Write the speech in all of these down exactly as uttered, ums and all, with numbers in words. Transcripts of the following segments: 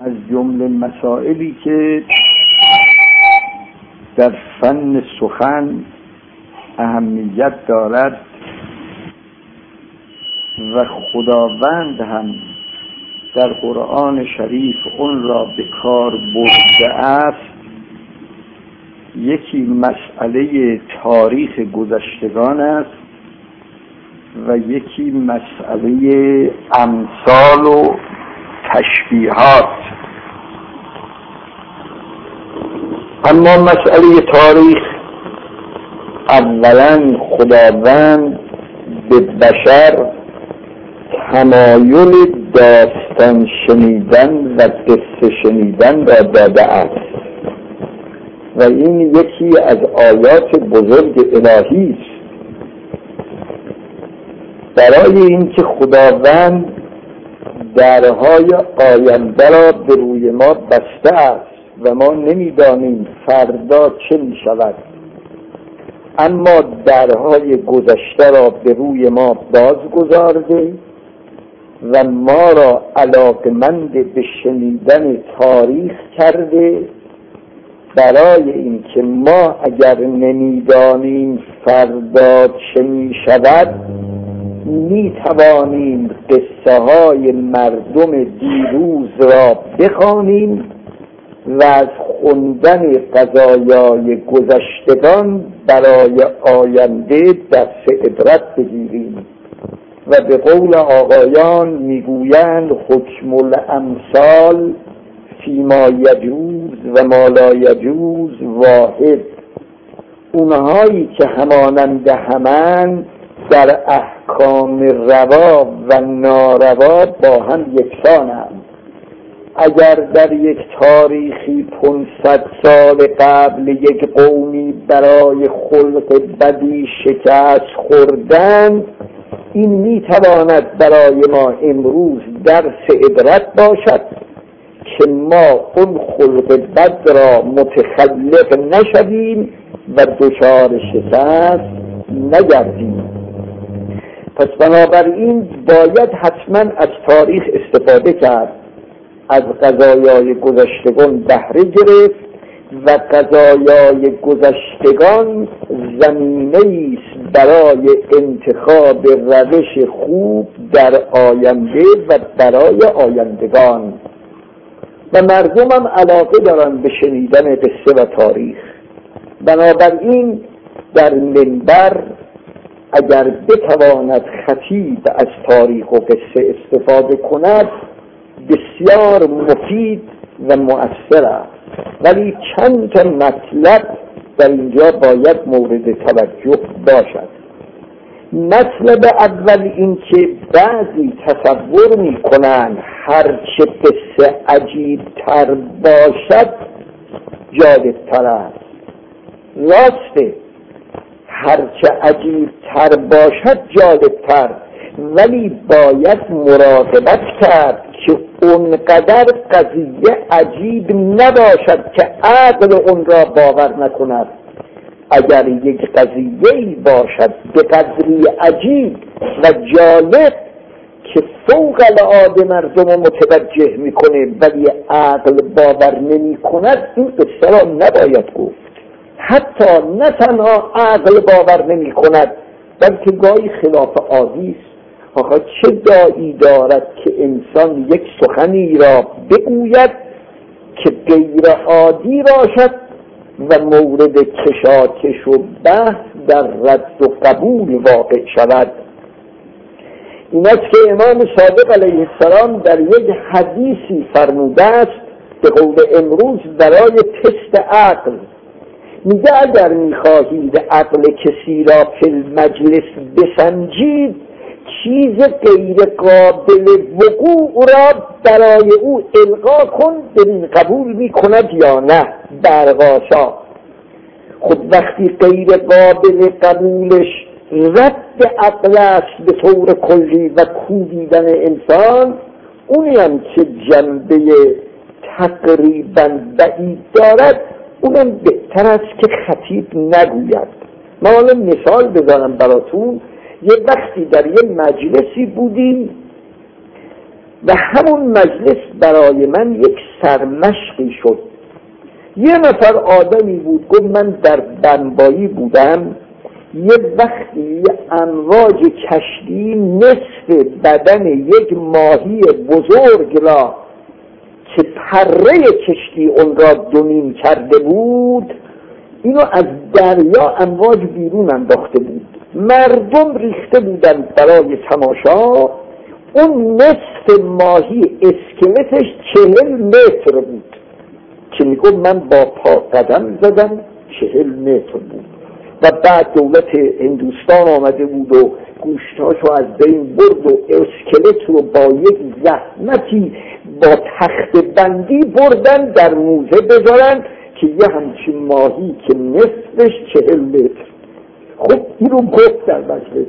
از جمله مسائلی که در فن سخن اهمیت دارد و خداوند هم در قرآن شریف اون را به کار برده است، یکی مسئله تاریخ گذشتگان است و یکی مسئله امثال و تشبیهات. اما مسئله تاریخ، اولا خداوند به بشر تمایل داستان شنیدن و قصه شنیدن را داده است و این یکی از آیات بزرگ الهی است. برای اینکه خداوند درهای آینده را به روی ما بسته است و ما نمیدانیم فردا چه می شود، اما درهای گذشته را به روی ما باز گذارده و ما را علاقمند به شنیدن تاریخ کرده، برای اینکه ما اگر نمیدانیم فردا چه می شود می توانیم قصه های مردم دیروز را بخوانیم و از خوندن قضایای گذشتگان برای آینده درس عبرت بگیریم. و به قول آقایان میگویند حکم الامثال فیما یجوز و ما لا یجوز واحد. اونهایی که همانند همند در احکام روا و ناروا با هم یکسانند. اگر در یک تاریخی پانصد سال قبل یک قومی برای خلق بدی شکست خوردند، این میتواند برای ما امروز درس عبرت باشد که ما اون خلق بد را متخلف نشویم و دچار شکست نگردیم. پس بنابراین باید حتما از تاریخ استفاده کرد، از قضایای گذشتگان بهره گرفت و قضایای گذشتگان زمینه‌ای است برای انتخاب روش خوب در آینده و برای آیندگان. و مردم هم علاقه دارن به شنیدن قصه و تاریخ. بنابراین در منبر اگر بتواند خطیب از تاریخ و قصه استفاده کند بسیار مفید و مؤثر است، ولی چند تا مطلب در اینجا باید مورد توجه باشد. مطلب اول این که بعضی تصور می کنند هرچه قصه عجیب تر باشد جالب تر است. راسته، هرچه عجیب تر باشد جالب تر، ولی باید مراقبت کرد که اونقدر قضیه عجیب نباشد که عقل اون را باور نکند. اگر یک قضیه‌ای باشد به قدری عجیب و جالب که فوق العاده مردم متوجه میکنه ولی عقل باور نمی کند، این قصه را نباید گفت. حتی نه تنها عقل باور نمی کند بلکه گاهی خلاف عادی است. آخه چه داعی دارد که انسان یک سخنی را بگوید که غیر عادی باشد و مورد کشاکش و بحث در رد و قبول واقع شود؟ این است که امام صادق علیه السلام در یک حدیثی فرموده است به قول امروز برای تست عقل. میگه اگر میخواهید عقل کسی را فی المجلس بسنجید، چیز غیر قابل وقوع را برای او القا کن، ببین قبول میکند یا نه. برقاشا. خود وقتی غیر قابل قبولش رد عقل است به طور کلی و کوبیدن انسان، اونی هم که جنبه تقریبا بعید دارد اونم بهتر است که خطیب نگوید. من حالا مثال بزنم براتون. یه وقتی در یه مجلسی بودیم و همون مجلس برای من یک سرمشقی شد. یه نفر آدمی بود گفت من در بنبایی بودم، یه وقتی امواج کشتی نصف بدن یک ماهی بزرگ را که پره کشتی اون را دونیم کرده بود، اینو از دریا امواج بیرون انداخته بود. مردم ریخته بودن برای تماشا. اون نصف ماهی اسکلتش چهل متر بود که میگم من با پا قدم زدم، چهل متر بود. و بعد دولت هندوستان آمده بود و گوشتاشو از بین برد و اسکلت رو با یک زحمتی با تخت بندی بردن در موزه بذارن که یه همچین ماهی که نصفش چهل متر. خب این رو گفت در مجلس.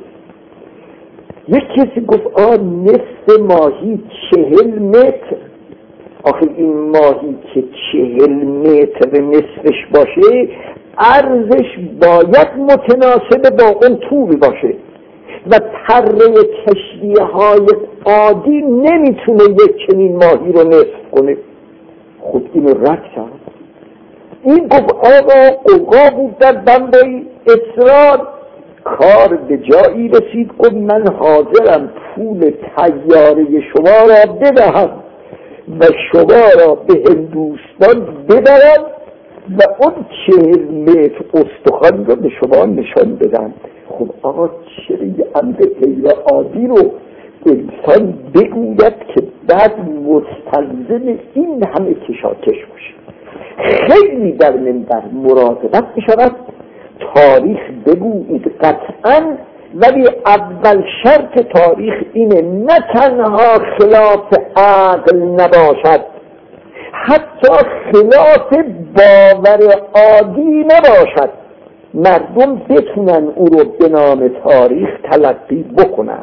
یک کسی گفت آه نصف ماهی چهل متر، آخه این ماهی که چهل متر نصفش باشه عرضش باید متناسب با اون طول باشه و پره کشتی های عادی نمیتونه یک چنین ماهی رو نصف کنه. خود اینو رد کرد. این گفت آقا اوقا بود در بنبایی، اصرار کار به جایی رسید. گفت من حاضرم پول طیاره شما را بدهم و شما را به هندوستان ببرم و اون چهل متر استخوان رو به شما نشان بدم. خب آقا چرا یه امر غیر عادی رو انسان بگوید که بعد مستلزم این همه کشاکش باشه؟ خیلی در منبر مراقبت می شود. تاریخ بگویید قطعا، ولی اول شرط تاریخ اینه نه تنها خلاف عقل نباشد، حتی خلاف باور عادی نباشد، مردم بتونن او رو به نام تاریخ تلقی بکنن.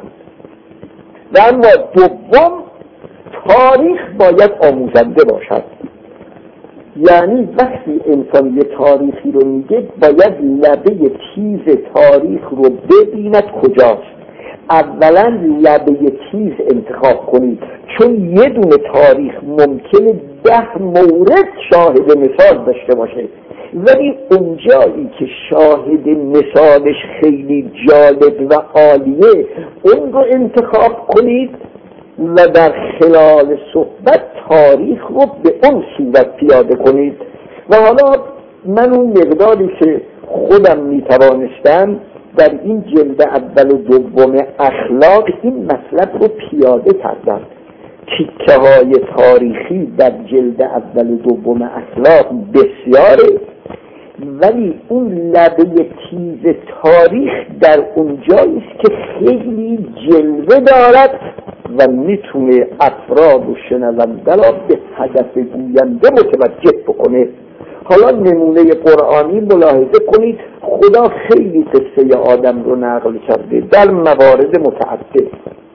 و اما دوم، تاریخ باید آموزنده باشد. یعنی وقتی انسان یه تاریخی رو میگه باید لبه تیز تاریخ رو ببیند کجاست. اولا لبه تیز انتخاب کنید، چون یه دونه تاریخ ممکنه ده مورد شاهد مثال داشته باشه، ولی اونجایی که شاهد مثالش خیلی جالب و عالیه اون رو انتخاب کنید و در خلال صحبت تاریخ رو به اون صورت پیاده کنید. و حالا من اون مقداری که خودم میتوانستم در این جلد اول و دوم اخلاق این مطلب رو پیاده کردم. تیکه های تاریخی در جلد اول و دوم اخلاق بسیاره، ولی اون لبه تیز تاریخ در اون جاییست که خیلی جلوه دارد و میتونه افراد و شنونده را به هدف گوینده متوجه بکنه. حالا نمونه قرآنی ملاحظه کنید، خدا خیلی قصه آدم رو نقل کرده در موارد متعدد.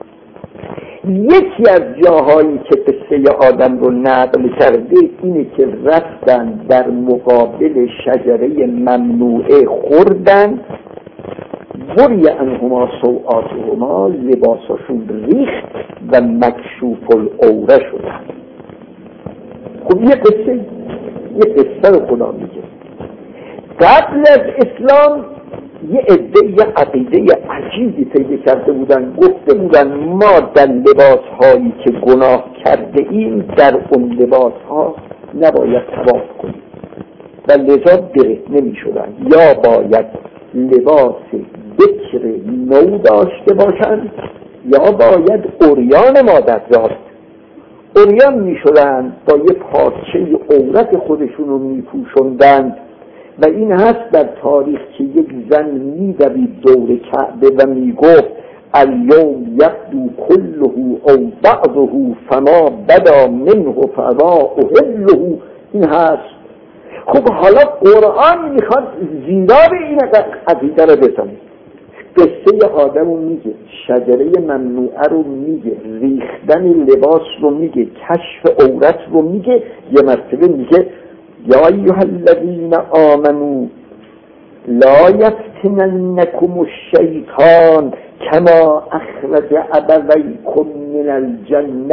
یکی از جاهایی که قصه آدم رو نقل کرده اینه که رفتن در مقابل شجره ممنوعه خوردن، بری انهما سوآتهما، لباساشون ریخت و مکشوف العوره شدن. خب یه قصه یه قصه رو خدا میگه. قبل از اسلام یه عده یه عقیده عجیبی پیدا کرده بودن، گفته بودن ما در لباس هایی که گناه کرده ایم در اون لباس ها نباید طواف کنیم و لذا برهنه می شدن، یا باید لباس بکر نو داشته باشند یا باید عریان مادرزاد. عریان می شدن، با یه پارچه عورت خودشون رو می پوشندند. و این هست در تاریخ که یک زن می دوید دور کعبه و می گفت الیوم یبدو کله او بعضه فما بدا منه فما اهله. این هست. خب حالا قرآن میخواد زیرا به این عقیده رو بزنه. قصه آدم رو میگه، شجره ممنوعه رو میگه، ریختن لباس رو میگه، کشف عورت رو میگه، یه مرتبه میگه یا ایها الذین آمنوا لا یفتننکم الشیطان کما اخرج ابویکم من الجنه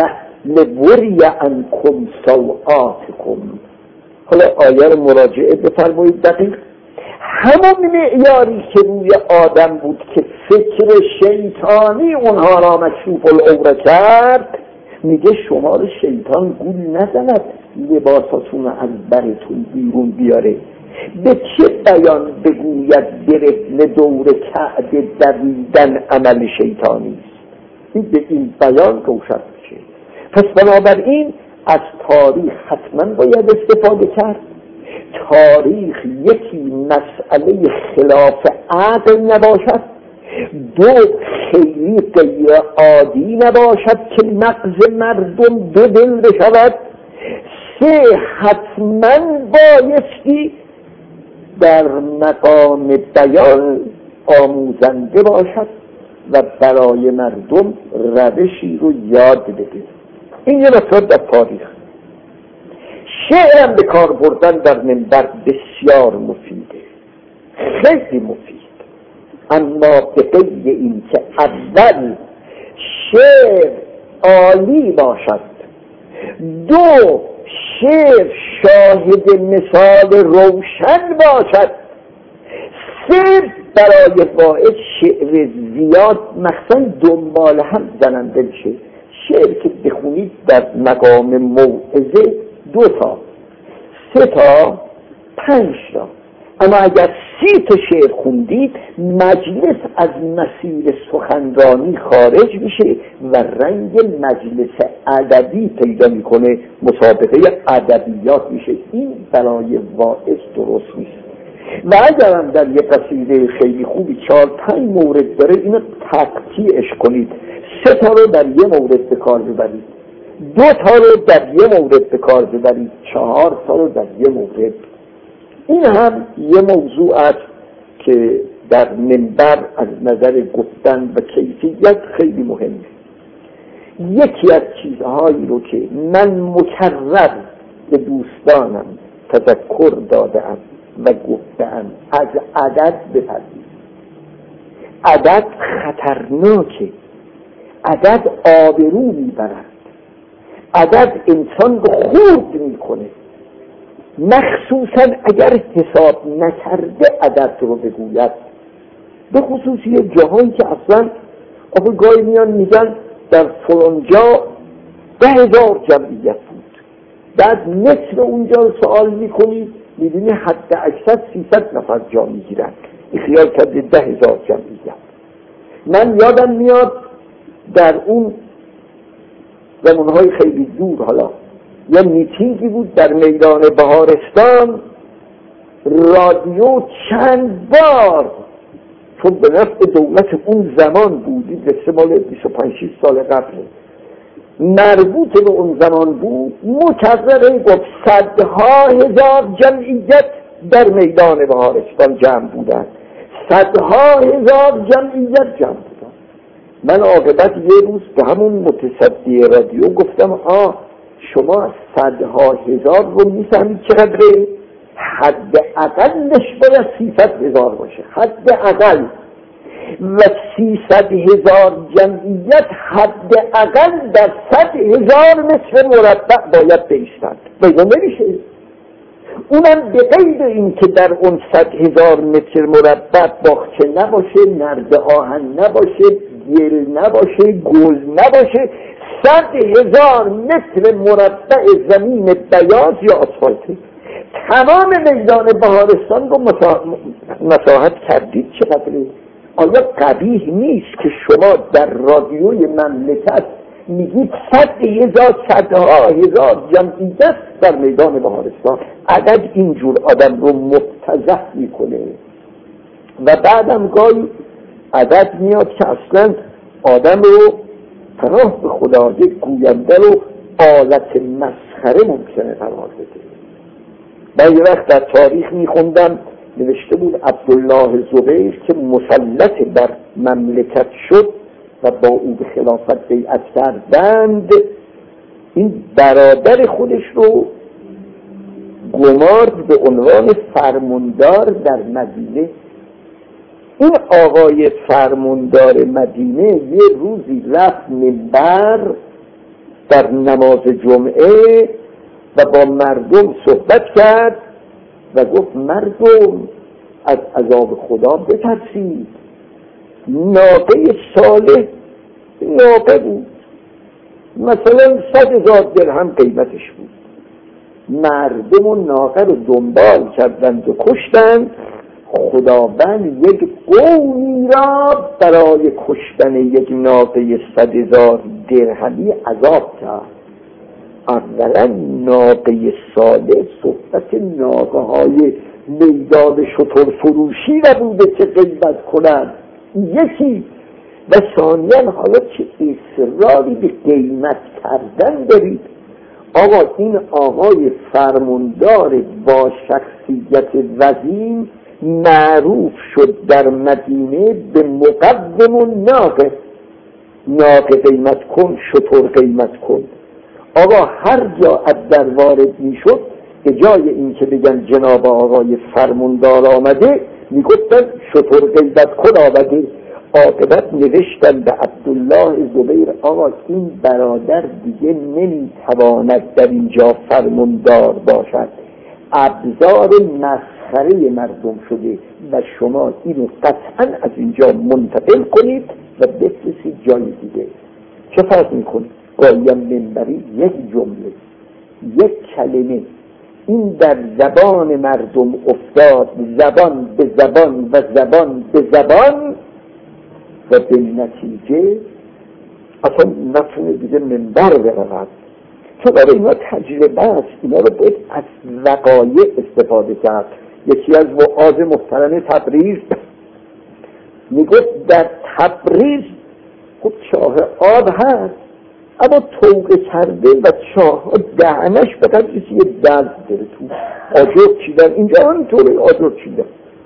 لوری عنکم سوآتکم. حالا آیه رو مراجعه بفرمایید دقیق. همون معیاری که روی آدم بود که فکر شیطانی اونها را مکشوف العوره کرد، میگه شما رو شیطان گول نزند لباساتون رو از برتون بیرون بیاره. به چه بیان بگوید برهنه دور کعبه دویدن عمل شیطانی است؟ این به این بیان روشن میشه. پس بنابراین از تاریخ حتما باید استفاده کرد. تاریخ یکی مسئله خلاف عقل نباشد، دو خیلی غیر عادی نباشد که مغز مردم دو دل بشود، سه حتما بایستی در مقام بیان آموزنده باشد و برای مردم روشی رو یاد بده. این یه مطلب در تاریخ. شعرم به کار بردن در منبر بسیار مفیده، خیلی مفید، اما به قید این که اول شعر عالی باشد، دو شعر شاهد مثال روشن باشد، سه برای واعظ شعر زیاد مخصوصا دنبال هم زننده بشه. شعر که بخونید در مقام موعظه دو تا، سه تا، پنج تا، اما اگر سی تا شعر خوندید مجلس از مسیر سخنرانی خارج میشه و رنگ مجلس ادبی پیدا میکنه، مسابقه ادبیات میشه. این برای واعظ درست نیست. و اگرم در یک قصیده خیلی خوبی چهار پنج مورد داره، اینو تقطیعش کنید، سه تا رو در یه مورد به کار ببرید، دو تا رو در یه مورد به کار ببرید، چهار تا رو در یه مورد. این هم یه موضوع است که در منبر از نظر گفتن و کیفیت خیلی مهمه. یکی از چیزهایی رو که من مکرر به دوستانم تذکر دادم و گفتم، از عدد بپرهید. عدد خطرناکه، عدد آبرو میبرد، عدد انسان رو خورد میکنه، مخصوصا اگر حساب نکرده عدد رو بگوید. به خصوص یه جاهایی که اصلا آخه گاهی میان میگن در فلانجا ده هزار جمعیت بود، بعد نصف اونجا رو سوال میکنی میبینی حد اکثر سیصد نفر جا میگیرن، این خیال کرده ده هزار جمعیت. من یادم میاد در اون زمانهای خیلی دور، حالا یه میتینگی بود در میدان بهارستان، رادیو چند بار، چون به نفع دولت اون زمان بودی، به سمال بیست و پنج شصت سال قبل مربوط به اون زمان بود، مکرره گفت صدها هزار جمعیت در میدان بهارستان جمع بودن، صدها هزار جمعیت جمع بودن. من عاقبت یه روز به همون متصدی رادیو گفتم آه شما صدها هزار رو میفهمید چقدره؟ حد اقلش باید سیصد هزار باشه، حد اقل، و سیصد هزار جمعیت حد اقل در صد هزار متر مربع باید بیستند. بیدا نمیشه. اونم به قید این که در اون صد هزار متر مربع باغچه نباشه، نرد آهن نباشه، گل نباشه، گل نباشه، صد هزار متر مربع زمین بیاض یا آسفالته. تمام میدان بهارستان رو مساحت کردید چقدره؟ آیا قبیح نیست که شما در رادیوی مملکت میگید صد هزار صدها هزار جمعیت در میدان بهارستان؟ عدد اینجور آدم رو مفتضح میکنه. و بعدم گاهی عدد میاد که اصلا آدم رو پناه به خدا، یک گوینده رو آلت مسخره ممکنه قرار بده. من یه وقت در تاریخ میخوندم نوشته بود عبدالله زبیر که مسلط بر مملکت شد و با او به خلافت بیعت کردند، این برادر خودش رو گمارد به عنوان فرماندار در مدینه. این آقای فرماندار مدینه یه روزی رفت منبر در نماز جمعه و با مردم صحبت کرد و گفت مردم از عذاب خدا بترسید. ناقه صالح ناقه بود، مثلا صد هزار درهم قیمتش بود. مردم و ناقه رو دنبال کردند و کشتند. خداوند یک قومی را برای کشتن یک ناقه صد هزار درهمی عذاب کرد. اولا ناقه صالح صحبت ناقه های میدان شتر فروشی نبوده که قیمت کنند، یکی. و ثانیا حالا چه اصراری به قیمت کردن دارید؟ آقا این آقای فرماندار با شخصیت وزین معروف شد در مدینه به مقدم و ناقه. ناقه قیمت کن، شتر قیمت کن. آقا هر جا از در وارد می شد به جای این که بگن جناب آقای فرماندار آمده میگفتن شتر قیمت کن آمده. عاقبت نوشتن به عبدالله زبیر آقا این برادر دیگه نمیتواند در اینجا فرماندار باشد، ابزار مسخره مردم شده و شما اینو قطعا از اینجا منتقل کنید و بفرستید جای دیگه. چه فرق میکنه؟ قایم منبری یک جمله، یک کلمه، این در زبان مردم افتاد، زبان به زبان و زبان به زبان، و به نتیجه اصلا نتونه دیگه منبر برود. چون برای اینا تجربه است، اینا رو باید از وقایع استفاده کرد. یکی از وعاظ محترم تبریز میگفت در تبریز خب چاه آب هست اما توقه کرده و چاه ها دهنش فقط یه دست داره تو آجر چیدن، اینجا همینطوره آجر چیدن.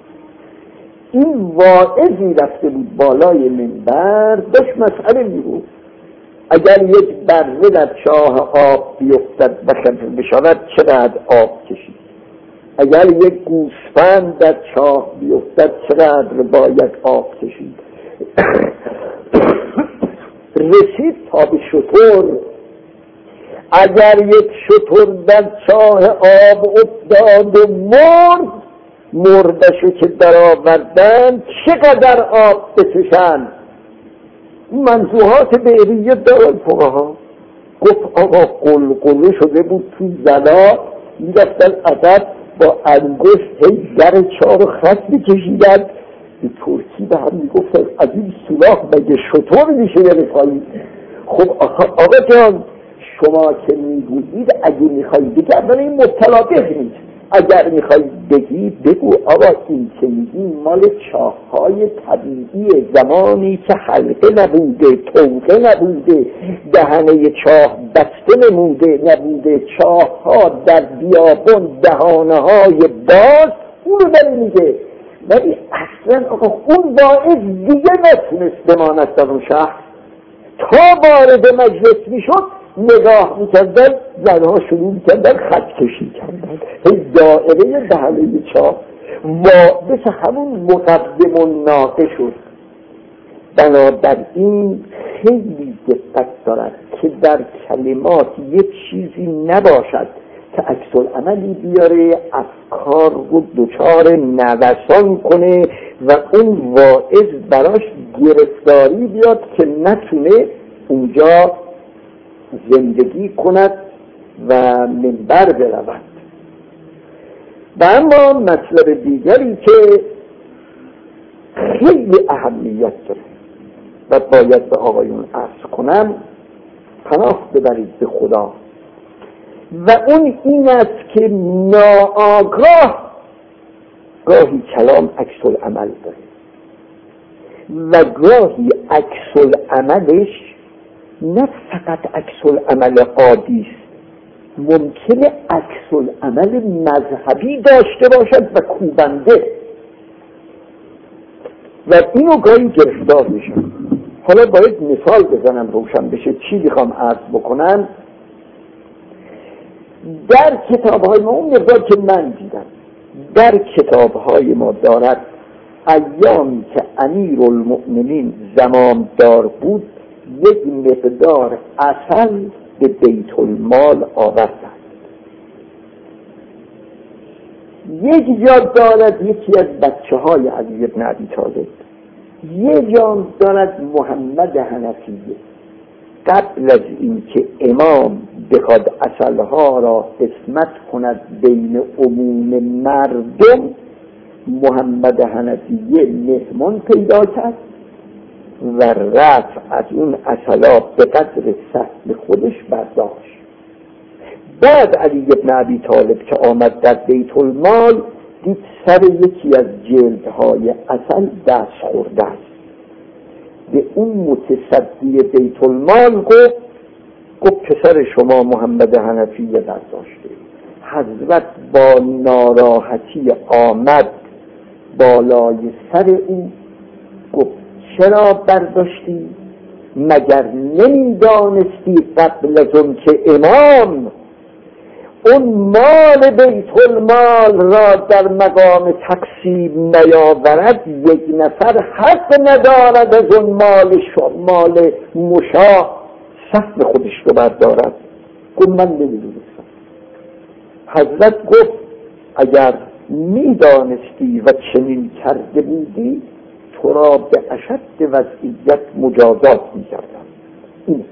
این واعظی رفته بود بالای منبر داشت مسئله میگفت اگر یک بره در چاه آب بیفتد بشود چقدر آب کشید، اگر یک گوسفند در چاه بیفتد چقدر باید آب کشید. رسید تا به شتر. اگر یک شتر در چاه آب افتاد و مرد، مردشو که در آوردن چقدر آب بکشن. منزوحات بئریه دارن فقها. گفت آقا قلقله شده بود تو زلا، میرفتن عدد با انگشت هی در چار خط بکشیدن. به ترکی به هم میگفتن از این سوراخ مگه شطور میشه یه رفایی. خب آقا جان شما که میگویید اگه میخوایی بگی اولا این مبتلا بگید، اگر میخوایی بگی بگو آقا این که میگی مال چاه‌های طبیعی زمانی که حلقه نبوده، توقه نبوده، دهنه چاه بسته نموده نبوده، چاه‌ها در بیابان دهانه های باز، اونو داری میگه. ولی اصلا آقا اون باعث دیگه نتونست بماند در اون شهر. تا وارد مجلس میشد نگاه میکردن زنها شروع میکردن خط کشی کردن هی دائره دهنه چاه و مثل همون مقدم و ناقه شد. بنابراین خیلی دقت دارد که در کلمات یک چیزی نباشد که عکس العملی بیاره، افکار رو دچار نوسان کنه و اون واعظ براش گرفتاری بیاد که نتونه اونجا زندگی کند و منبر برود. و اما مطلب دیگری که خیلی اهمیت داره و باید به آقایون عرض کنم، پناه ببرید به خدا، و اون این است که ناآگاه گاهی کلام عکس العمل داره و گاهی عکس العملش نه فقط عکس العمل عادی است، ممکنه عکس العمل مذهبی داشته باشد و کوبنده و اینو گاهی گرفتار میشه. حالا باید مثال بزنم روشن بشه چی میخوام عرض بکنم. در کتاب‌های ما، اون مقدار که من دیدم در کتاب‌های ما دارد ایامی که امیرالمؤمنین زمامدار بود یک مقدار عسل به بیت المال آوردند. یک جا دارد یکی از بچه های علی بن ابی طالب، یک جا دارد محمد حنفیه. قبل از اینکه امام بخواد عسلها را قسمت کند بین عموم مردم، محمد حنفیه مهمان پیدا کرد و رفت از اون عسلا به قدر سهم خودش برداشت. بعد علی بن ابی طالب که آمد در بیت المال دید سر یکی از جلدهای عسل دست خورده است. به اون متصدی بیت المال گفت گفت پسر شما محمد حنفیه برداشته. حضرت با ناراحتی آمد بالای سر او گفت چرا برداشتی؟ مگر نمیدانستی قبل از اون که امام اون مال بیت المال را در مقام تقسیم نیاورد، یک نفر حق ندارد از اون مال مال مشاع سهم خودش رو بردارد؟ گفت من نمیدونستم. حضرت گفت اگر میدانستی و چنین کرده بودی تو را به اشد وضعیت مجازات میکردم. این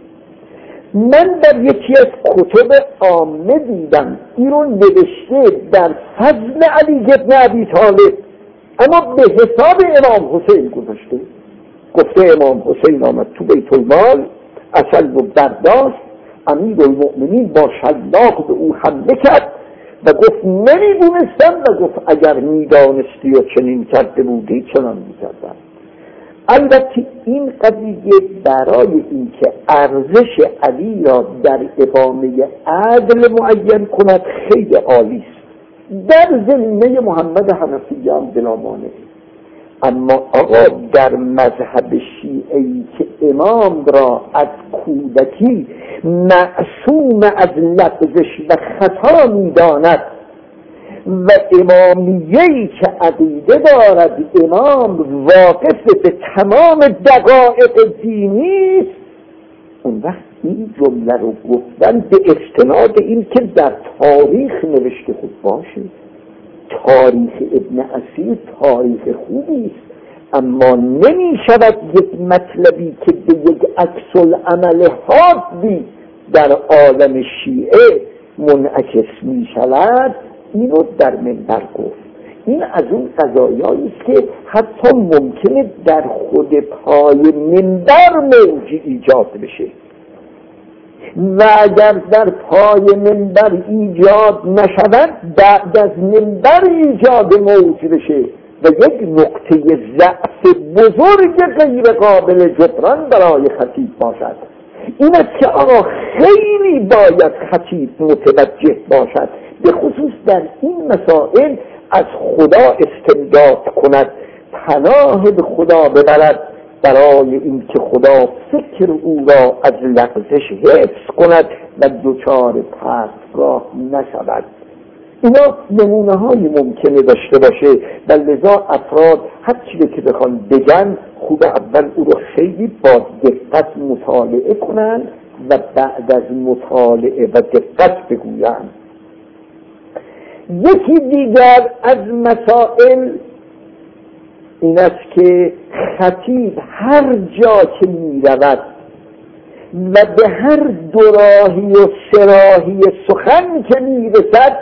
من در یکی از کتب عامه دیدم این رو نوشته در فضل علی بن ابی طالب، اما به حساب امام حسین گذاشته. گفته امام حسین آمد تو بیت المال عسل رو برداشت، امیرالمؤمنین با شلاق به او حمله کرد و گفت نمیدونستم و گفت اگر میدانستی و چنین کرده بودی چنان میکردم. البته این قضیه برای اینکه ارزش علی را در اقامه عدل معین کند خیلی عالی است، در زمینه محمد حنفی هم بلا مانع. اما آقا در مذهب شیعی که امام را از کودکی معصوم از لغزش و خطا می‌داند و امامیه‌ای که عقیده دارد امام واقف به تمام دقایق دینی است، اون وقت این جمله رو گفتن به استناد این که در تاریخ نوشته خود باشه. تاریخ ابن اسیر تاریخ خوبی است، اما نمی شود یک مطلبی که به یک عکس العمل حادی در عالم شیعه منعکس می شود اینو در منبر گفت. این از اون قضایایی است که حتی ممکنه در خود پای منبر موج ایجاد بشه و اگر در پای منبر ایجاد نشود بعد از منبر ایجاد موج بشه و یک نقطه ضعف بزرگ غیر قابل جبران برای خطیب باشد. این است که آقا خیلی باید خطیب متوجه باشد، به خصوص در این مسائل از خدا استمداد کند، پناه به خدا ببرد برای اینکه خدا فکر او را از لغزش حفظ کند و دچار پرتگاه نشود. اینا نمونه های ممکنه داشته باشه و لذا افراد هر چیزی که بخوان بگن خوب اول او رو خیلی با دقت مطالعه کنن و بعد از مطالعه و دقت بگوین. یکی دیگر از مسائل این است که خطیب هر جا که می رود و به هر دوراهی و سراهی سخن که می رسد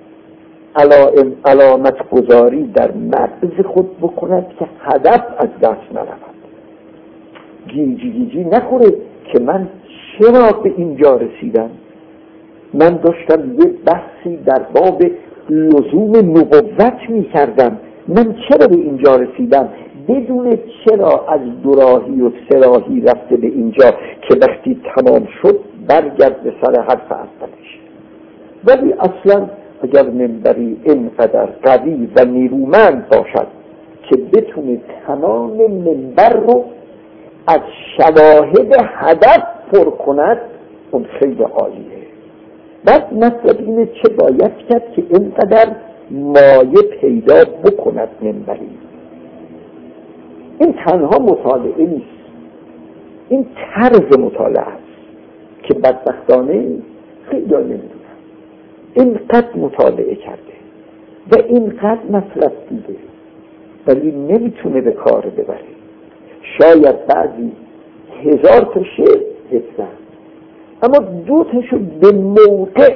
علامت گذاری در مغز خود بکند که هدف از دست نرود. گیجی گیجی نخوره که من چرا به اینجا رسیدم. من داشتم یه بحثی در باب لزوم نبوت می کردم، من چرا به اینجا رسیدم، بدون چرا از دوراهی و سراهی رفته به اینجا که وقتی تمام شد برگرد به سر حرف اولش. ولی اصلا اگر منبری اینقدر قوی و نیرومند باشد که بتونه تمام منبر رو از شواهد هدف پر کند اون خیلی عالیه. بعد مطلب اینه چه باید کرد که اینقدر مایه پیدا بکند منبری. این تنها مطالعه نیست، این طرز مطالعه است که بدبختانه خیلی نمیدونن. اینقدر مطالعه کرده و اینقدر مطلب دیده ولی نمیتونه به کار ببره. شاید بعضی هزار تا شعر حفظن اما دو تاشو به موقع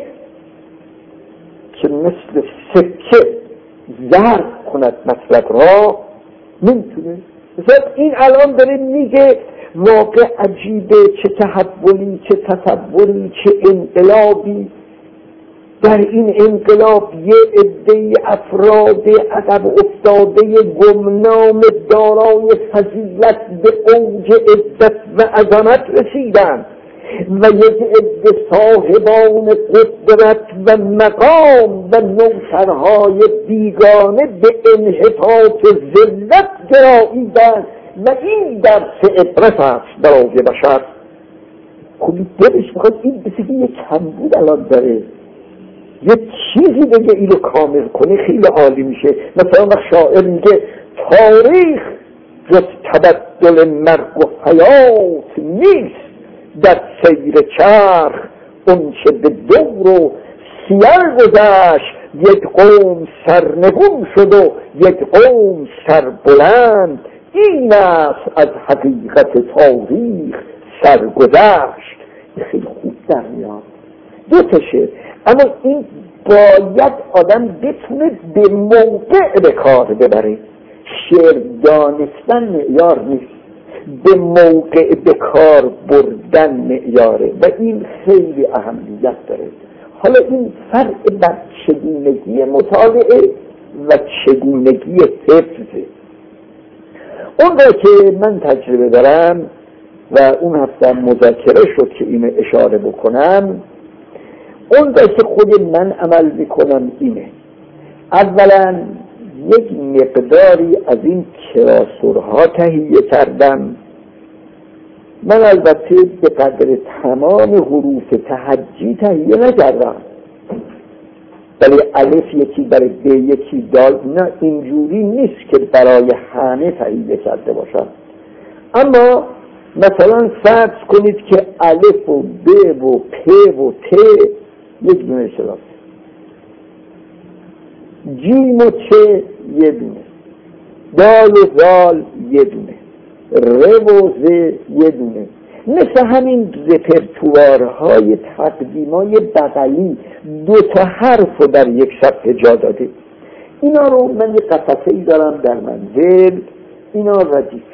که مثل سکه ضرب کند مطلب را نمیتونه. مثلا این الان داره میگه واقع عجیبه، چه تحولی، چه تصوری، چه انقلابی. در این انقلاب یه عده افراد عقب افتاده گمنام دارای فضیلت به اوج عزت و عظمت رسیدند و یک عده صاحبان قدرت و مقام و نوکرهای بیگانه به انحطاط ذلت گراییدند و این درس عبرت است برای بشر. خب دلش میخواد این بسیاری یک کمبود الان داره، یه چیزی بگه اینو کامل کنه خیلی عالی میشه. مثلا وقت شاعر میگه تاریخ جز تبدل مرگ و حیات نیست، در سیر چرخ اون چه به دور و سیر گذشت، یک قوم سرنگون شد و یک قوم سربلند، این است از حقیقت تاریخ سرگذشت. خیلی خوب در میاد دو تا شعر، اما این باید آدم بتونه به موقع به کار ببره. شعر دانستن معیار نیست، به موقع به کار بردن معیاره و این خیلی اهمیت داره. حالا این فرق بر چگونگی مطالعه و چگونگی حفظه. اون را که من تجربه دارم و اون هفته مذاکره شد که اینو اشاره بکنم، اون را که خود من عمل میکنم اینه: اولا یک مقداری از این کلاسورها تهیه کردم. من البته به قدر تمام حروف تهجی تهیه نکردم، ولی الف یکی برای ب یکی دال، نه اینجوری نیست که برای همه تهیه کرده باشم. اما مثلا فرض کنید که الف و ب و پ و ت یک دونه شلاس، جیم و چه یه دونه، دال و زال یه دونه، ر و ز یه دونه. مثل همین رپرتوارهای تقدیمای بغلی دو تا حرف رو در یک صفحه جا داده. اینا رو من یه قفسه ای دارم در منزل، اینا ردیف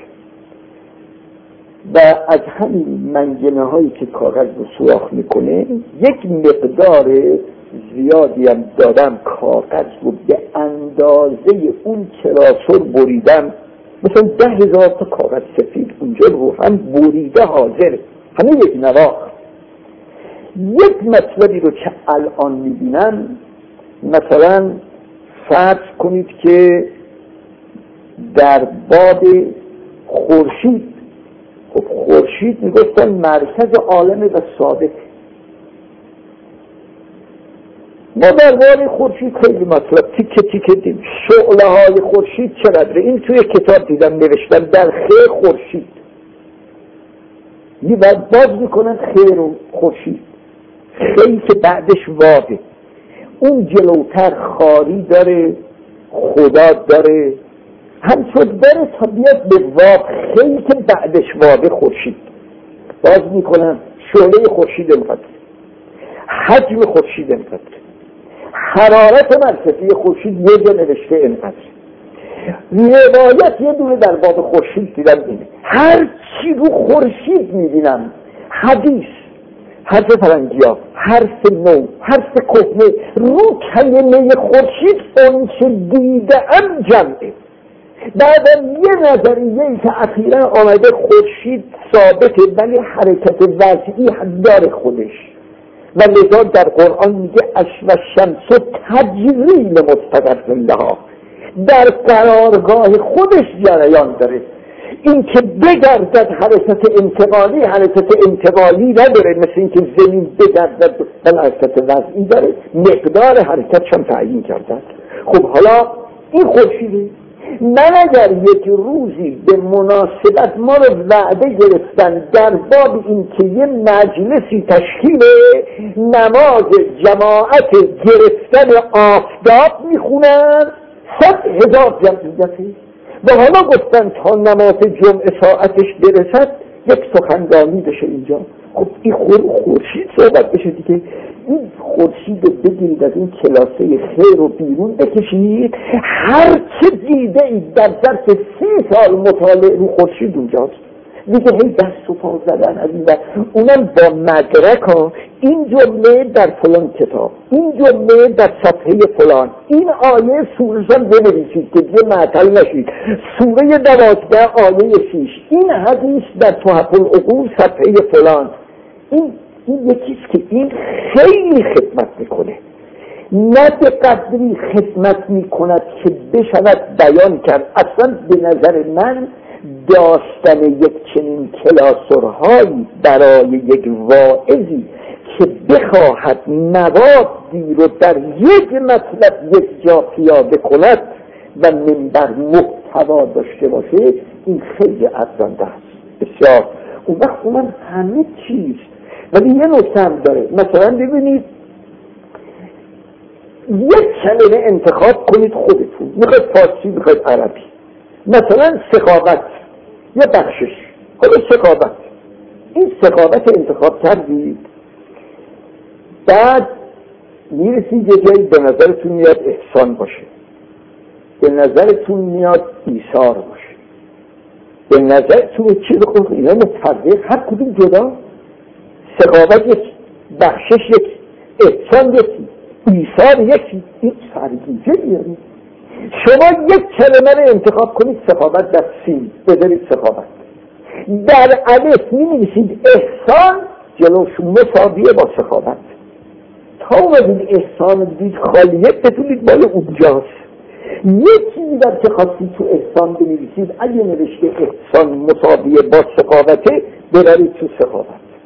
و از همین منگنه هایی که کاغذ رو سوراخ میکنه یک مقدار زیادی هم دادم کاغذ رو به اندازه اون کلاسور بریدم. مثلا ده هزار تا کاغذ سفید اونجا رو هم بریده حاضر، همه یک نواخت. یک مطلبی رو که الان میبینم، مثلا فرض کنید که در باب خورشید، خب خورشید میگفتن مرکز عالم و ثابت. ما در باب خورشید خیلی مطلب تیکه تیکه دیم. شعله های خورشید چقدره؟ این توی کتاب دیدم نوشتم در خیر خورشید، یه بعد باز میکنن خیر و خورشید، خیلی که بعدش واده، اون جلوتر خاری داره، خدا داره، همچون داره تا بیاد به واب، خیلی که بعدش واده خورشید. باز میکنن شعله خورشید انقدر، حجم خورشید انقدر، حرارت مرکزی خورشید یه جا نوشته انقدر. روایت یه دونه در باب خورشید دیدم اینه. هر چی رو خورشید میبینم، حدیث، حرف فرنگیا، حرف نو، حرف کهنه، رو کلمه خورشید اون چه دیدم جمعه. بعدم یه نظریه‌ای که اخیرا آمده خورشید ثابته ولی حرکت وضعی داره خودش و لذا در قرآن میگه اش و شمس تجریل مستقر لها، در قرارگاه خودش جریان داره. این که بگردد حرکت انتقالی حرکت انتقالی نداره، مثل این که زمین بگردد و حرکت وضعی داره، مقدار حرکتش هم تعیین کردن. خب حالا این خورشیده من اگر یک روزی به مناسبت ما رو وعده گرفتن در باب این که یه مجلسی تشکیل نماز جماعت گرفتن آفتاب میخونن صد هزار جمعیتی و حالا گفتن تا نماز جمعه ساعتش برسد یک سخنرانی بشه اینجا. خب این خورشید صحبت بشه دیگه. این خورشید رو بگیرید از این کلاسه خیر رو بیرون بکشید، هر چه دیده اید در ظرف سی سال مطالعه رو خورشید اونجاست دیگه. هی دست و پا زدن از این و اونم با مدرک ها، این جمله در فلان کتاب، این جمله در صفحه فلان، این آیه سوره هم بنویسید که دیگه معطل نشید، سوره دوازده آیه شیش، این حدیث در تحف العقول صفحه فلان. این این یکیست که این خیلی خدمت میکنه، نه به قدری خدمت میکند که بشود بیان کرد. اصلا به نظر من داشتن یک چنین کلاسورهایی برای یک واعظی که بخواهد موادی رو در یک مطلب یک جا پیاده کند و منبر محتوا داشته باشه، این خیلی ارزنده است بسیار. اون وقت اونم همه چیز. ولی یه نکته هم داره، مثلا ببینید یک کلمه انتخاب کنید خودتون، میخواید فارسی میخواید عربی، مثلا سخاوت یا بخشش، حالا سخاوت، این سخاوت انتخاب کردید، بعد میرسید یه جایی به نظرتون میاد احسان باشه، به نظرتون میاد ایثار باشه، به نظرتون چی بخون اینا متفرق، هر کدوم جدا. سخاوت یکی، بخشش یکی، احسان یکی، ایثار یکی، این فرقیجه بیارید. شما یک کلمه رو انتخاب کنید، سخاوت در سین بذارید سخاوت، در الف می‌نویسید احسان، جلوش مساویه با سخاوت. تا اومدید احسان دید خالیه، بدونید مال اونجاست. یکی در که خواستید تو احسان بنویسید، اگه نوشته احسان مساویه با سخاوته، ببرید تو سخاوت.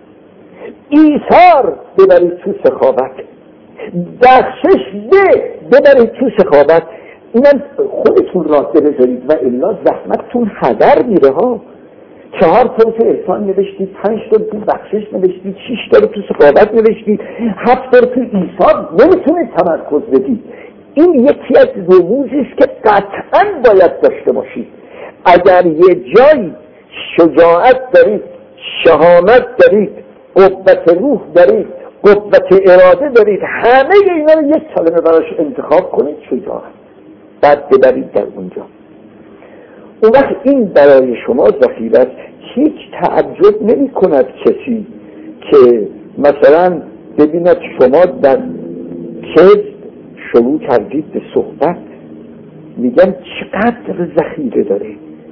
ایثار ببرید تو سخاوت، بخشش ده ببرید تو سخاوت. اینم خودتون راسته بذارید و الا زحمتتون هدر میره ها. چهار تا تو احسان نوشتید، پنج تا تو بخشش نوشتید، شش تا تو سخاوت نوشتید، هفت تا تو ایثار، نمیتونید تمرکز بدید. این یکی از رموزی است که قطعا باید داشته باشید. اگر یه جایی شجاعت دارید، شهامت دارید، قوت روح دارید، قوت اراده دارید، همه اینا رو یک کلمه براش انتخاب کنید، شجاعت، بعد ببرید در اونجا. اون وقت این برای شما ذخیره است. هیچ تعجب نمی کند کسی که مثلا ببیند شما در کذب شروع کردید به صحبت، میگن چقدر ذخیره داره.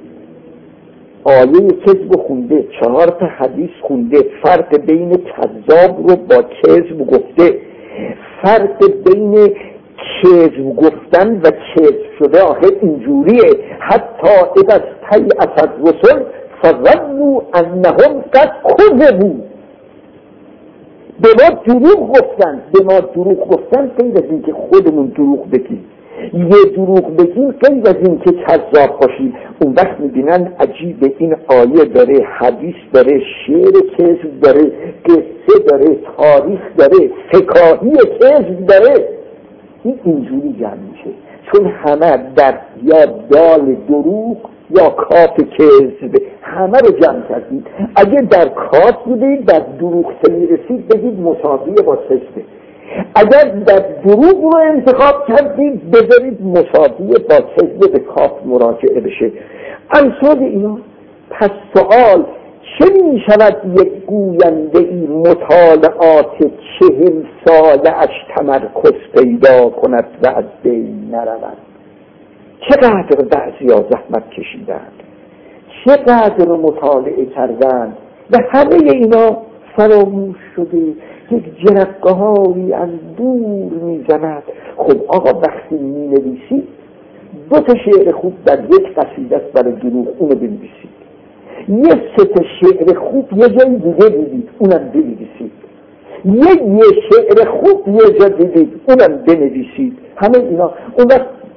آیه کذب خونده، چهار تا حدیث خونده، فرق بین کذاب رو با کذب گفته، فرق بین کذب گفتن و کذب شده آخر اینجوریه. حتی اذا استیأس الرسل فظنوا انهم قد کذبوا، به ما دروغ گفتن، به ما دروغ گفتن غیر از این که خودمون دروغ بگیم، یه دروغ بگیم غیر از این که کذاب باشیم. اون وقت میبینن عجیب، این آیه داره، حدیث داره، شعر کذب داره، قصه داره، تاریخ داره، فکاهی کذب داره. این اینجوری جمع میشه، چون همه در یا دال دروغ یا کاف کذب، همه رو جمع کردید. اگه در کاف بودید در دروغ میرسید بگید مساویه با کذب، اگر در دروغ رو انتخاب کردید بذارید مساویه با کذب به کاف مراجعه بشه. امثال اینا. پس سوال چه می شود یک گوینده ای مطالعات چهل ساله اش تمرکز پیدا کند و از بین نرود؟ چقدر بعضیا زحمت کشیدند، چقدر مطالعه کردند و همه اینا فراموش شده. یک جرقه‌هایی از دور میزند. خب آقا وقتی می نویسید دو تا شعر خوب در یک قصیده است برای دروغ، اونو بنویسید. یه سه تا شعر خوب یه جای دیگه دیدید، اونم بنویسید. یه یه شعر خوب یه جا دیدید، اونم بنویسید. همه اینا. اون وقت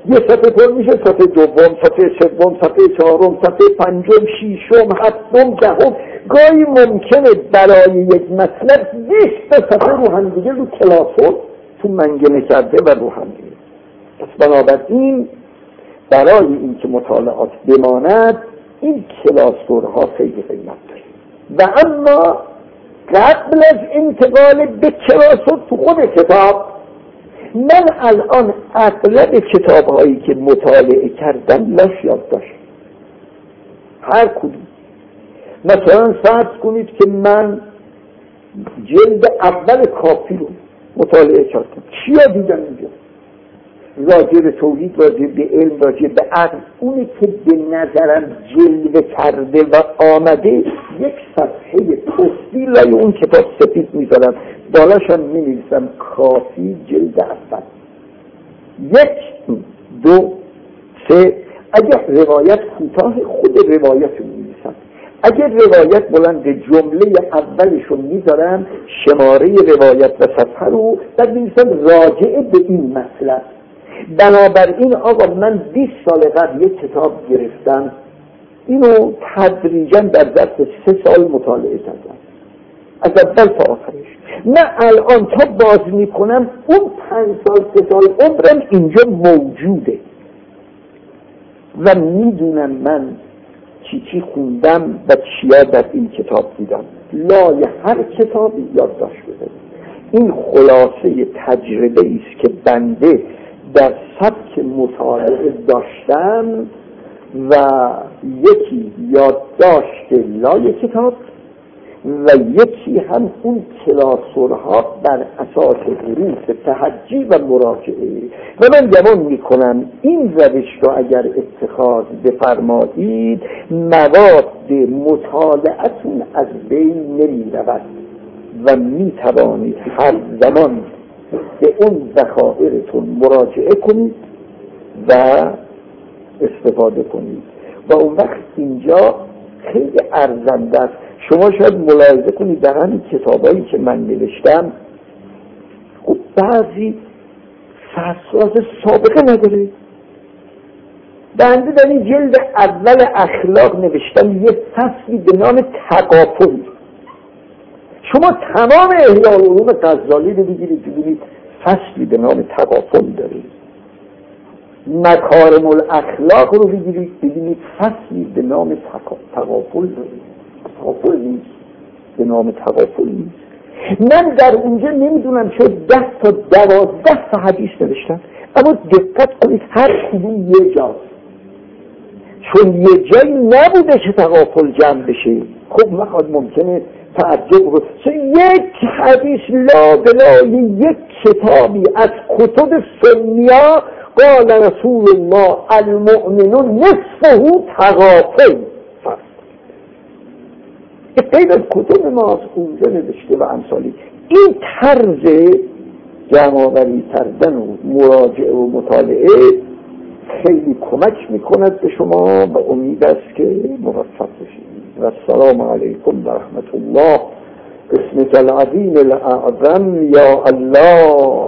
یه صفحه پر میشه، صفحه دوم، صفحه سوم، صفحه چهارم، صفحه پنجم، ششم، هفتم، دهم. گاهی ممکنه برای یک مطلب بیست تا صفحه رو هم دیگه رو کلاسور تو منگنه کرده و رو هم دیگه. پس بنابراین برای اینکه مطالعات بماند این کلاسورها خیلی قیمت داره. و اما قبل از انتقال به کلاسور تو خود کتاب، من الان اغلب کتاب هایی که مطالعه کردم لاش یاد داشت. هر کدوم مثلا فرض کنید که من جلد اول کافی رو مطالعه کردم، چیا دیدم اینجا؟ راجع به توحید، راجع به علم، راجع به عقل. اونی که به نظرم جلوه کرده و آمده، یک صفحه پستی لای اون کتاب سفید میذارم، بالاشم مینویسم کافی جلد اول. یک، دو، سه. اگر روایت کوتاه، خود روایت رو می‌نویسم. اگر روایت بلند، جمله اولش رو میذارم، شماره روایت و صفحه رو بعد می‌نویسم راجع به این مسئله. بنابراین آقا من بیست سال قبل یک کتاب گرفتم، اینو تدریجاً در ظرف سه سال مطالعه کردم، از اول تا آخرش. نه الان تا باز میکنم اون پنج سال سه سال عمرم اینجا موجوده و میدونم من چی چی خوندم و چیا در این کتاب دیدم. لای هر کتابی یادداشت بده. این خلاصه تجربه است که بنده در سبک مطالعه داشتم و یکی یادداشت لای کتاب و یکی هم اون کلاسورها بر اساس حروف تهجی و مراجعه. و من گمان میکنم این روش رو اگر اتخاذ بفرمایید مواد مطالعتون از بین نمی رود و می توانید هر زمان به اون ذخایرتون مراجعه کنید و استفاده کنید. و اون وقت اینجا خیلی ارزنده است. شما شاید ملاحظه کنید در همین کتابایی که من نوشتم خب بعضی فصلات سابقه نداره. بنده در این جلد اول اخلاق نوشتم یه فصلی به نام تغافل. شما تمام احیاء العلوم غزالی رو بگیرید ببینید فصلی به نام تغافل دارید. مکارم الاخلاق رو بگیرید ببینید فصلی به نام تغافل دارید. تغافل نیست، به نام تغافل نیست. من در اونجا نمیدونم شاید ده تا دوازده تا حدیث نوشتم، اما دقت کنید هر کدوم یه جاست، چون یه جایی نبوده که تغافل جمع بشه. خب مخواد ممکنه تعجب بود یک حدیث لا بلای یک کتابی از کتب سنیا قال رسول الله المؤمنون نصفه تغافل فرد. غیر از کتب ما از اونجا نوشته و امثالی. این طرز جمع‌آوری کردن و مراجعه و مطالعه خیلی کمک میکند به شما و امید است که موفق بشید. و السلام علیکم و رحمت الله. اسمک العظیم الاعظم یا الله.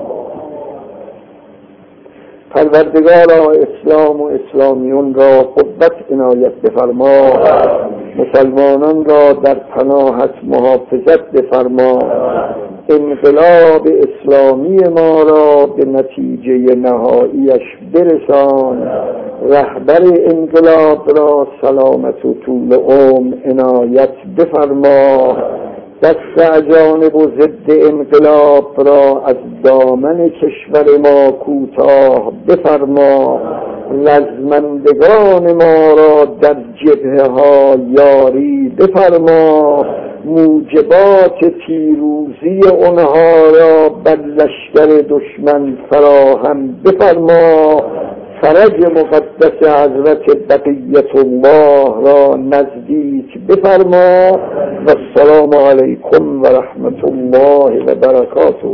پروردگارا اسلام و اسلامیون را قوت عنایت بفرما، مسلمانان را در پناهت محافظت بفرما، انقلاب اسلامی ما را به نتیجه نهاییش برسان، رهبر انقلاب را سلامت و طول عمر عنایت بفرما، دست اجانب و ضد انقلاب را از دامن کشور ما کوتاه بفرما، رزمندگان ما را در جبهه ها یاری بفرما، موجبات پیروزی آنها را بر لشکر دشمن فراهم بفرما، فرج مقدس حضرت بقیت الله را نزدیک بفرما. و السلام علیکم و رحمت الله و برکاته.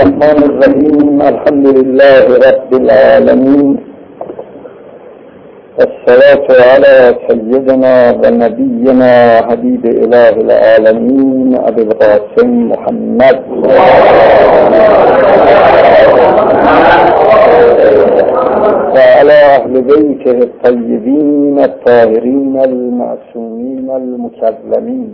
الرحمن الرحیم. الحمد لله رب العالمین، والصلاة على سیدنا و نبینا حبیب اله العالمین ابی القاسم محمد و علی اهل بیته الطیبین الطاهرین المعصومین المکرمین.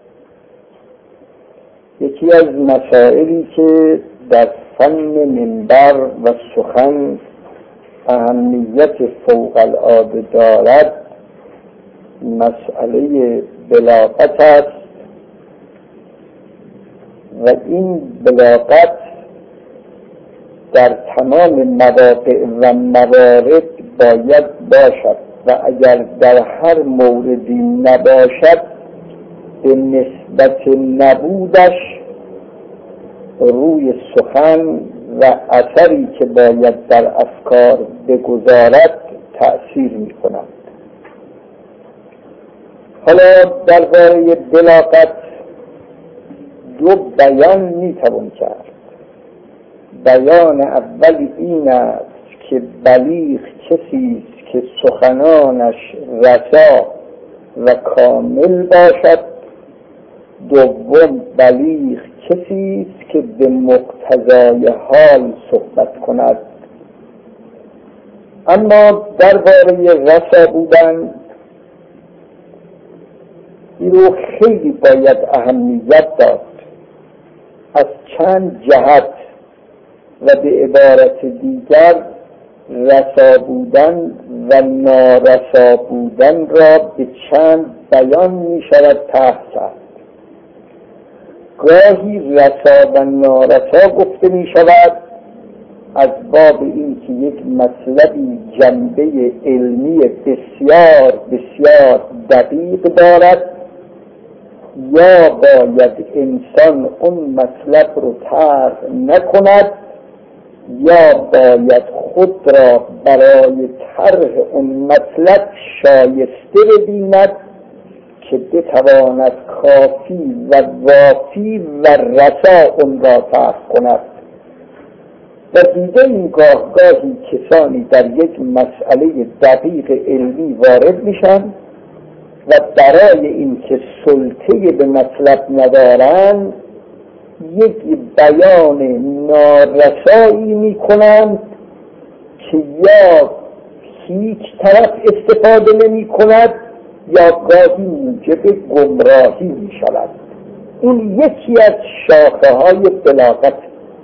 یکی از مسائلی که در فن منبر و سخن اهمیت فوق العاده دارد مسئله بلاغت است و این بلاغت در تمام مواقع و موارد باید باشد و اگر در هر موردی نباشد به نسبت نبودش روی سخن و اثری که باید در افکار بگذارد تأثیر می کند. حالا درباره بلاغت دو بیان می توان کرد. بیان اول این است که بلیغ کسی است که سخنانش رسا و کامل باشد. دوم بلیغ کسی است که به مقتضای حال صحبت کند. اما درباره رسا بودن این رو خیلی باید اهمیت داد از چند جهت و به عبارت دیگر رسا بودن و نارسا بودن را به چند بیان می شود طرح کرد. گاهی رسا و نارسا گفته می شود از باب این که یک مطلبی جنبه علمی بسیار بسیار دقیق دارد یا باید انسان اون مطلب رو طرح نکند یا باید خود را برای طرح اون مطلب شایسته ببیند که بتواند کافی و وافی و رسا اون را طرح کند. و دیگه این گاه گاهی کسانی در یک مسئله دقیق علمی وارد میشن و برای این که سلطه به مطلب ندارن یک بیان نارسایی میکنند که یا هیچ طرف استفاده نمی کند یا گاهی موجب گمراهی می شود. این یکی از شاخه های بلاغت.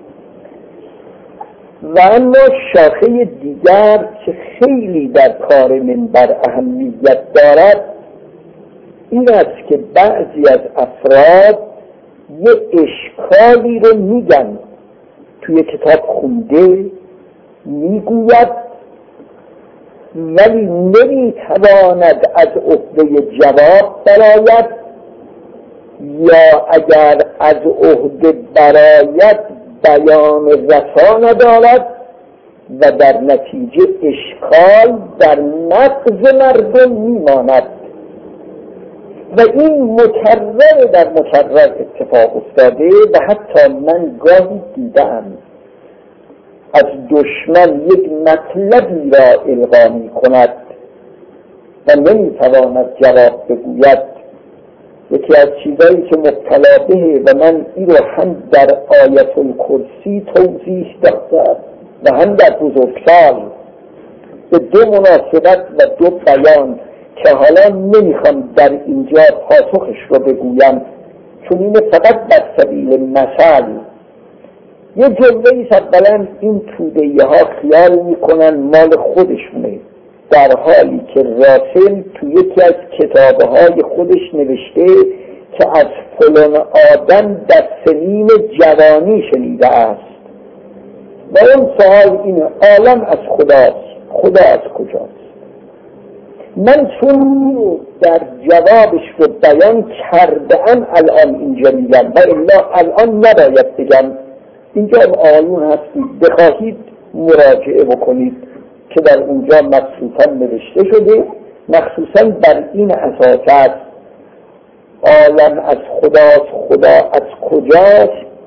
و اما شاخه دیگر که خیلی در کار منبر اهمیت دارد این است که بعضی از افراد یه اشکالی رو میگن، توی کتاب خونده میگوید ولی نمیتواند از عهده جواب برآید یا اگر از عهده برآید بیان رسا ندارد و در نتیجه اشکال در مغز مردم میماند و این مکرر در مکرر اتفاق افتاده و حتی من گاهی دیدم از دشمن یک مطلبی را القا می کند و نمیتواند جواب بگوید. یکی از چیزایی که مبتلا به و من این رو هم در آیت الکرسی توضیح دادم و هم در بزرگسال به دو مناسبت و دو بیان که حالا نمیخوام در اینجا پاسخش رو بگویم چون این فقط بر سبیل مثال. یه جمله ایست اولا این تودهیه ها خیال میکنن مال خودشونه در حالی که راسل تو یکی از کتابه های خودش نوشته که از فلان آدم در سنین جوانی شنیده است و اون سوال اینه عالم از خداست، خدا از کجاست؟ من چون در جوابش رو بیان کردم الان اینجا میگم و الا الان نباید بگم. اینجا آیون هستید بخواهید مراجعه بکنید که در اونجا مخصوصا نوشته شده، مخصوصا بر این اساس است عالم از خداست، خدا از کجاست.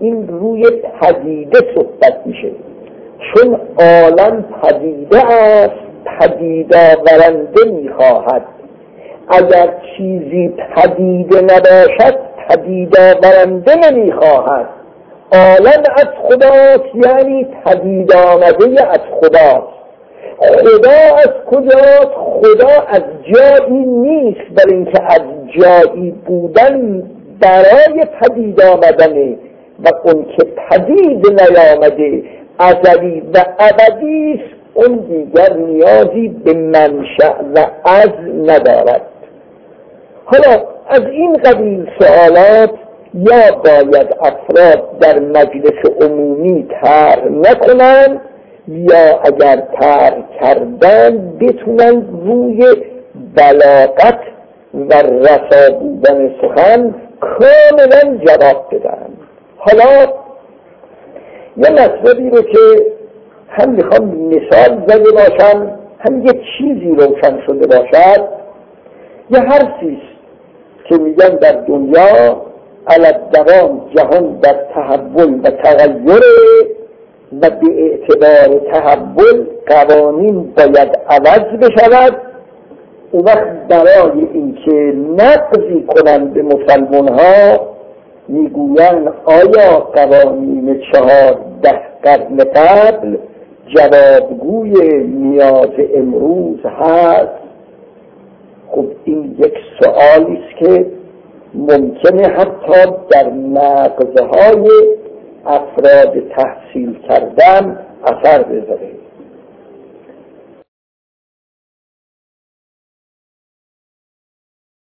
این روی پدیده صحبت میشه، چون عالم پدیده است، پدید آورنده میخواهد. اگر چیزی پدیده نباشد پدید آورنده نمیخواهد. عالم از خداست، یعنی پدید آمده از خداست. خدا از کجاست؟ خدا از جایی نیست، برای اینکه از جایی بودن برای پدید آمدنه و اون که پدید نیامده ازلی و ابدی است، اون دیگر نیازی به منشأ و از ندارد. حالا از این قبیل سوالات یا باید افراد در مجلس عمومی طرح نکنند، یا اگر طرح کردن بتونن روی بلاغت و رسا بودن سخن کاملا جواب بدن. حالا یه مطلبی رو که هم میخوام مثال زده باشم، هم یه چیزی روشن شده باشد. یه حرفیست که میگن در دنیا علالدوام جهان در تحول و تغییر و به اعتبار تحول قوانین باید عوض بشود. اون وقت برای اینکه نقضی کنند به مسلمان ها میگویند آیا قوانین چهارده قرن قبل جوابگوی نیاز امروز هست؟ خب این یک سؤالی است که ممکنه حتی در مغزهای افراد تحصیل کردن اثر بذاره.